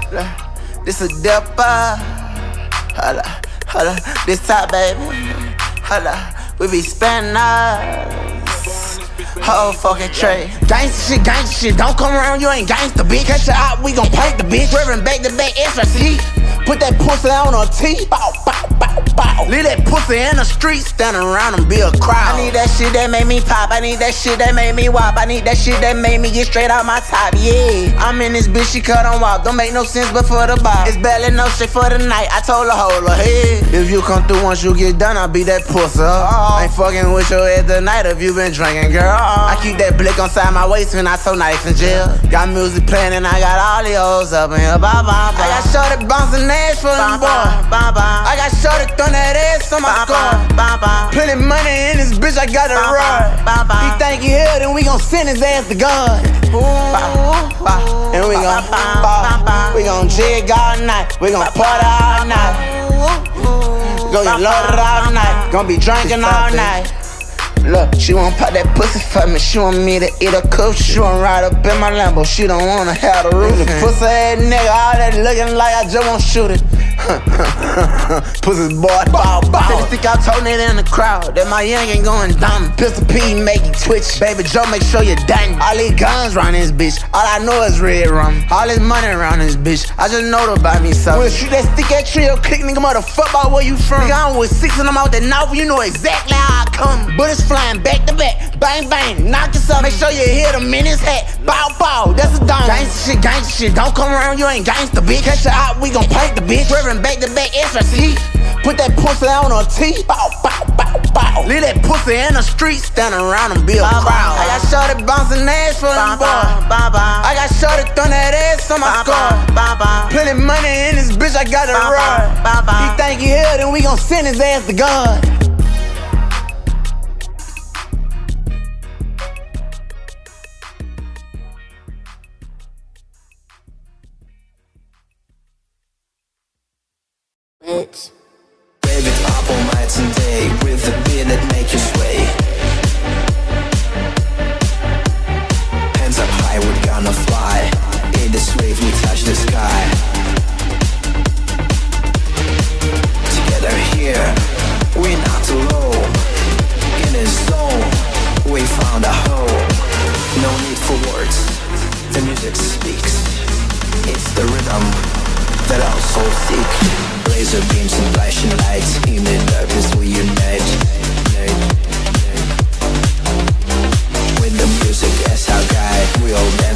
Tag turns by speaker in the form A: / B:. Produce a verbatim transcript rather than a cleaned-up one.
A: This a dipper. Holla, holla, this top, baby. Holla, we be spending us. Whole fucking tray. Gangsta shit, gangsta shit. Don't come around, you ain't gangsta, bitch. Catch her out, we gon' paint the bitch. Rippin' back to back, extra C. Put that pussy on her teeth. Bow, bow, bow, bow. Leave that pussy in the street, standing around and be a crowd. I need that shit that made me pop. I need that shit that made me wop. I need that shit that made me get straight out my top, yeah. I'm in this bitch, she cut on walk. Don't make no sense but for the box. It's barely no shit for the night. I told her, hold her head. If you come through once you get done, I'll beat that pussy up. Oh. Ain't fucking with your head tonight if you been drinking, girl. Oh. I keep that blick on side my waist when I so nice in jail. Got music playing and I got all the hoes up in here. Bye, bye, bye. I got shorty bouncing ass for them boy. I got shorty throwing that ass on my score. Plenty money in this bitch, I got it right. He think he here, then we gon' send his ass to God. And we gon' ball. We gon' jig all night. We gon' party all night. Go get loaded all night. Gon' be drinking all night. Look, she won't pop that pussy for me. She want me to eat a cup. She won't ride up in my Lambo. She don't wanna have the roof. The pussy ass nigga, all that looking like I just won't shoot it. Pussy boy, bow, bow. Said stick out toting it in the crowd. That my young ain't going dumb. Pistol P make you twitch. Baby Joe, make sure you're done. All these guns round this bitch. All I know is red rum. All this money around this bitch. I just know to buy me something. We'll shoot that stick at trio click, nigga, motherfuck about where you from. Nigga, I'm with six of them out the north. You know exactly how I come. Bullets flying back to back. Bang, bang, knock this up. Make sure you hit him in his hat. Bow, bow, that's a dime. Gangsta shit, gangsta shit. Don't come around, you ain't gangsta, bitch. Catch her out, we gon' paint the bitch. Rippin' back to back, extra C. Put that pussy on her teeth. Bow, bow, bow, bow. Leave that pussy in the street, standing around and be a crowd. I got shorty bouncing ass for them boy. I got shorty throwing that ass on my score. Plenty money in this bitch, I got it right. He think he here, then we gon' send his ass to God.
B: Bitch. Baby, up all night and day with the beat that make you sway. Hands up high, we're gonna fly. In this wave, we touch the sky. Together here, we're not alone. In a zone, we found a home. No need for words, the music speaks. It's the rhythm that our souls seek. Laser beams and flashing lights, in the darkness we unite. With the music as our guide, we all